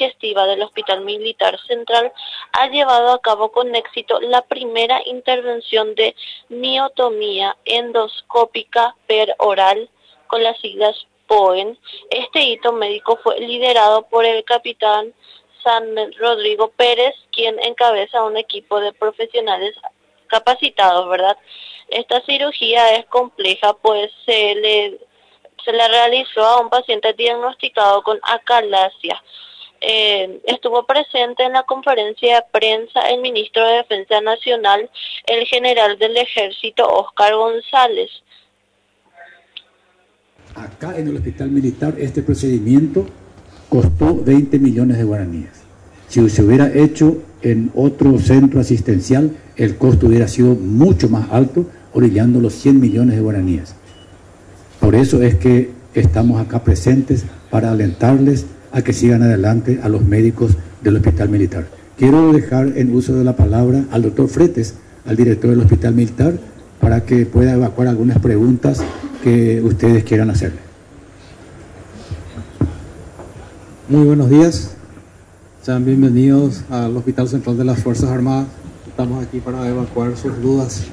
digestiva del Hospital Militar Central ha llevado a cabo con éxito la primera intervención de miotomía endoscópica peroral, con las siglas POEN. Este hito médico fue liderado por el capitán San Rodrigo Pérez, quien encabeza un equipo de profesionales capacitados, ¿verdad? Esta cirugía es compleja, pues se le realizó a un paciente diagnosticado con acalasia. Estuvo presente en la conferencia de prensa el ministro de Defensa Nacional, el general del Ejército, Óscar González. Acá en el Hospital Militar este procedimiento costó 20 millones de guaraníes. Si se hubiera hecho en otro centro asistencial, el costo hubiera sido mucho más alto, orillando los 100 millones de guaraníes. Por eso es que estamos acá presentes para alentarles a que sigan adelante a los médicos del Hospital Militar. Quiero dejar en uso de la palabra al doctor Fretes, al director del Hospital Militar, para que pueda evacuar algunas preguntas que ustedes quieran hacerle. Muy buenos días, sean bienvenidos al Hospital Central de las Fuerzas Armadas. Estamos aquí para evacuar sus dudas.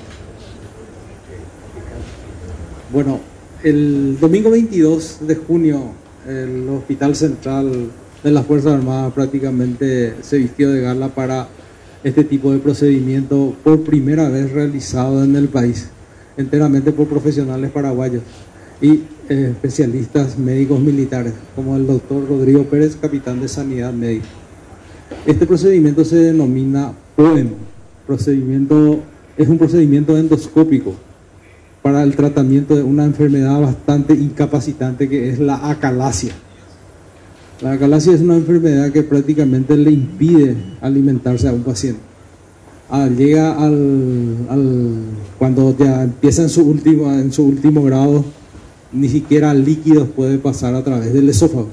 Bueno, el domingo 22 de junio el Hospital Central de las Fuerzas Armadas prácticamente se vistió de gala para este tipo de procedimiento, por primera vez realizado en el país, enteramente por profesionales paraguayos y especialistas médicos militares, como el doctor Rodrigo Pérez, capitán de Sanidad Médica. Este procedimiento se denomina POEM. Es un procedimiento endoscópico para el tratamiento de una enfermedad bastante incapacitante que es la acalasia. La acalasia es una enfermedad que prácticamente le impide alimentarse a un paciente. Llega cuando ya empieza en su último grado, ni siquiera líquidos puede pasar a través del esófago.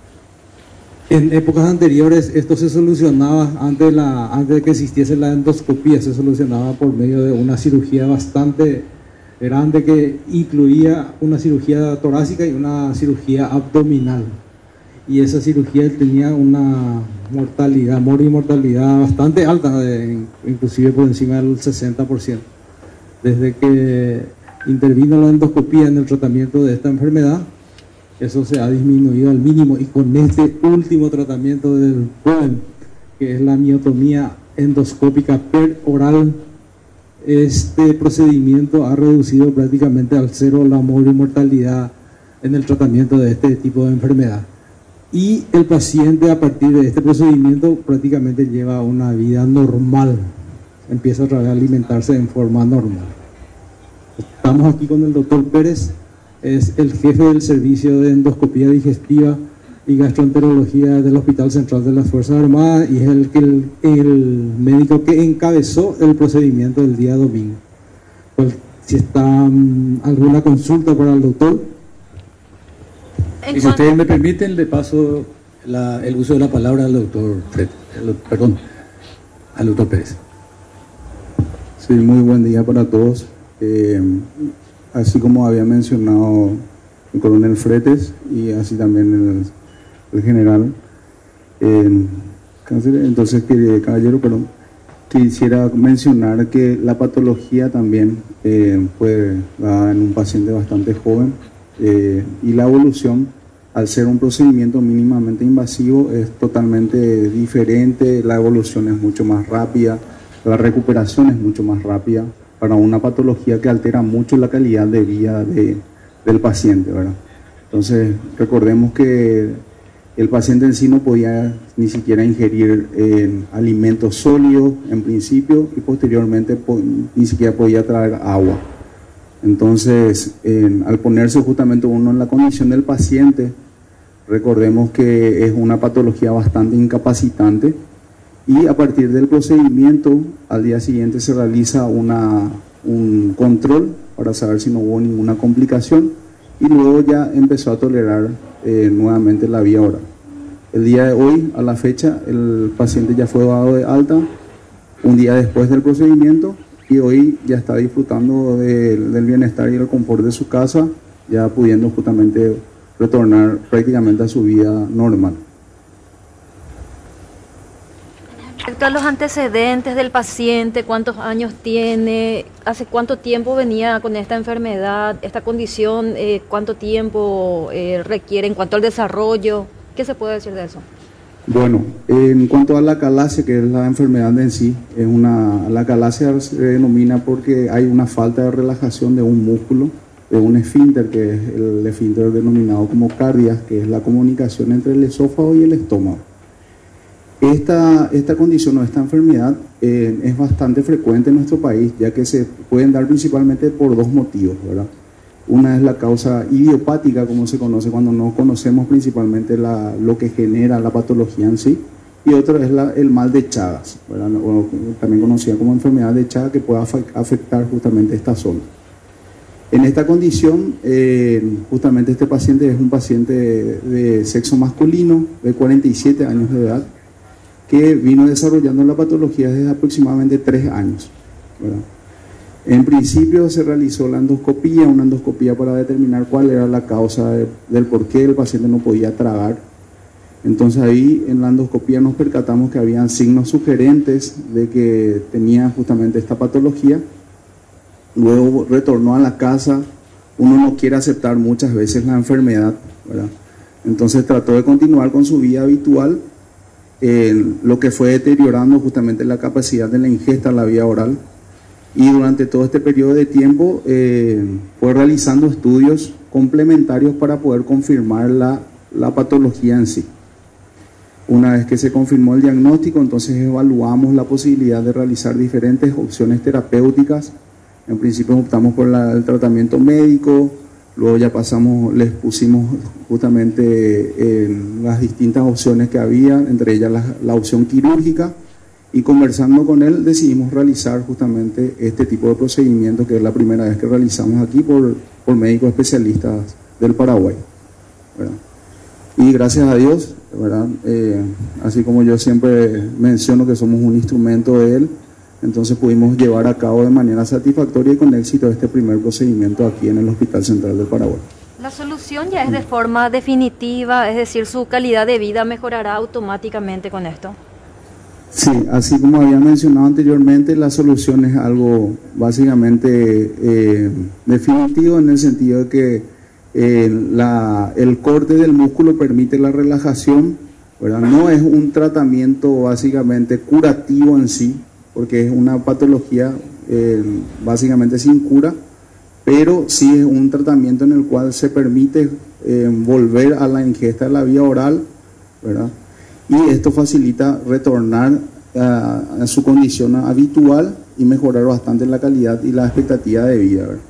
En épocas anteriores esto se solucionaba, antes de que existiese la endoscopía, se solucionaba por medio de una cirugía bastante grande que incluía una cirugía torácica y una cirugía abdominal. Y esa cirugía tenía una mortalidad, mortalidad bastante alta, inclusive por encima del 60%. Desde que intervino la endoscopía en el tratamiento de esta enfermedad, eso se ha disminuido al mínimo, y con este último tratamiento del POEM, que es la miotomía endoscópica peroral, este procedimiento ha reducido prácticamente al cero la mortalidad en el tratamiento de este tipo de enfermedad. Y el paciente, a partir de este procedimiento, prácticamente lleva una vida normal, empieza otra vez a alimentarse en forma normal. Estamos aquí con el doctor Pérez, es el jefe del servicio de endoscopía digestiva y gastroenterología del Hospital Central de las Fuerzas Armadas, y es el médico que encabezó el procedimiento el día domingo. Pues, si está alguna consulta para el doctor. Y si ustedes me permiten, le paso el uso de la palabra al doctor al doctor Pérez. Sí, muy buen día para todos. Así como había mencionado el coronel Fretes y así también el general, entonces quisiera mencionar que la patología también fue dada en un paciente bastante joven, y la evolución, al ser un procedimiento mínimamente invasivo, es totalmente diferente. La evolución es mucho más rápida, la recuperación es mucho más rápida para una patología que altera mucho la calidad de vida del paciente, ¿verdad? Entonces, recordemos que el paciente en sí no podía ni siquiera ingerir alimentos sólidos en principio, y posteriormente ni siquiera podía traer agua. Entonces, al ponerse justamente uno en la condición del paciente, recordemos que es una patología bastante incapacitante, y a partir del procedimiento, al día siguiente se realiza un control para saber si no hubo ninguna complicación, y luego ya empezó a tolerar nuevamente la vía oral. El día de hoy, a la fecha, el paciente ya fue dado de alta un día después del procedimiento, y hoy ya está disfrutando del bienestar y el confort de su casa, ya pudiendo justamente retornar prácticamente a su vida normal. Respecto a los antecedentes del paciente, ¿cuántos años tiene? ¿Hace cuánto tiempo venía con esta enfermedad, esta condición? ¿Cuánto tiempo requiere en cuanto al desarrollo? ¿Qué se puede decir de eso? Bueno, en cuanto a la acalasia, que es la enfermedad en sí, la acalasia se denomina porque hay una falta de relajación de un músculo, de un esfínter, que es el esfínter denominado como cardias, que es la comunicación entre el esófago y el estómago. Esta condición o esta enfermedad es bastante frecuente en nuestro país, ya que se pueden dar principalmente por dos motivos, ¿verdad? Una es la causa idiopática, como se conoce cuando no conocemos principalmente lo que genera la patología en sí, y otra es el mal de Chagas, ¿verdad? O también conocida como enfermedad de Chagas, que puede afectar justamente esta zona. En esta condición, justamente este paciente es un paciente de sexo masculino, de 47 años de edad, que vino desarrollando la patología desde aproximadamente 3 años, ¿verdad? En principio se realizó una endoscopía para determinar cuál era la causa del por qué el paciente no podía tragar. Entonces ahí en la endoscopía nos percatamos que habían signos sugerentes de que tenía justamente esta patología. Luego retornó a la casa, uno no quiere aceptar muchas veces la enfermedad, ¿verdad? Entonces trató de continuar con su vida habitual, lo que fue deteriorando justamente la capacidad de la ingesta en la vía oral. Y durante todo este periodo de tiempo fue realizando estudios complementarios para poder confirmar la patología en sí. Una vez que se confirmó el diagnóstico, entonces evaluamos la posibilidad de realizar diferentes opciones terapéuticas. En principio optamos por el tratamiento médico, luego ya les pusimos justamente las distintas opciones que había, entre ellas la opción quirúrgica, y conversando con él decidimos realizar justamente este tipo de procedimiento, que es la primera vez que realizamos aquí por médicos especialistas del Paraguay, ¿verdad? Y gracias a Dios, ¿verdad? Así como yo siempre menciono que somos un instrumento de él, entonces pudimos llevar a cabo de manera satisfactoria y con éxito este primer procedimiento aquí en el Hospital Central del Paraguay. La solución ya es de forma definitiva, es decir, su calidad de vida mejorará automáticamente con esto. Sí, así como había mencionado anteriormente, la solución es algo básicamente definitivo, en el sentido de que el corte del músculo permite la relajación, ¿verdad? No es un tratamiento básicamente curativo en sí, porque es una patología básicamente sin cura, pero sí es un tratamiento en el cual se permite volver a la ingesta de la vía oral, ¿verdad? Y esto facilita retornar a su condición habitual y mejorar bastante la calidad y la expectativa de vida, ¿verdad?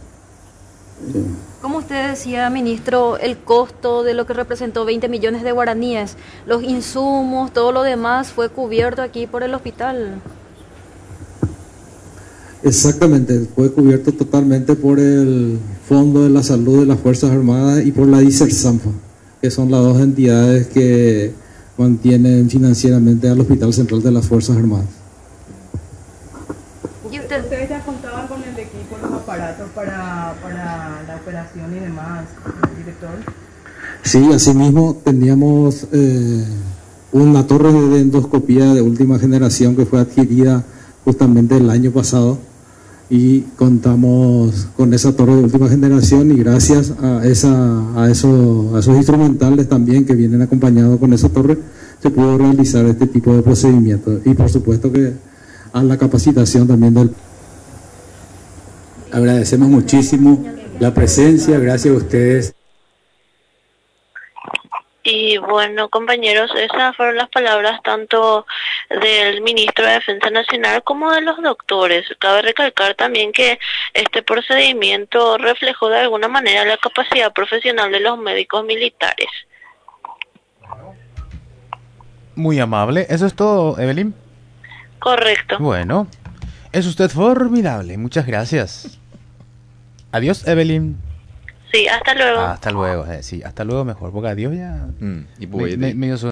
Como usted decía, ministro, el costo de lo que representó 20 millones de guaraníes, los insumos, todo lo demás fue cubierto aquí por el hospital. Exactamente, fue cubierto totalmente por el Fondo de la Salud de las Fuerzas Armadas y por la DICERSANFA, que son las dos entidades que mantienen financieramente al Hospital Central de las Fuerzas Armadas. ¿Y ustedes ya contaban con el equipo, los aparatos para la operación y demás, director? Sí, asimismo teníamos una torre de endoscopía de última generación que fue adquirida justamente el año pasado, y contamos con esa torre de última generación, y gracias a esos instrumentales también que vienen acompañados con esa torre se pudo realizar este tipo de procedimientos, y por supuesto que a la capacitación también del... Agradecemos muchísimo la presencia, gracias a ustedes. Y bueno, compañeros, esas fueron las palabras tanto del ministro de Defensa Nacional como de los doctores. Cabe recalcar también que este procedimiento reflejó de alguna manera la capacidad profesional de los médicos militares. Muy amable. ¿Eso es todo, Evelyn? Correcto. Bueno, es usted formidable. Muchas gracias. Adiós, Evelyn. Sí, hasta luego. Hasta luego, sí, hasta luego mejor, porque adiós ya. Y pues, medio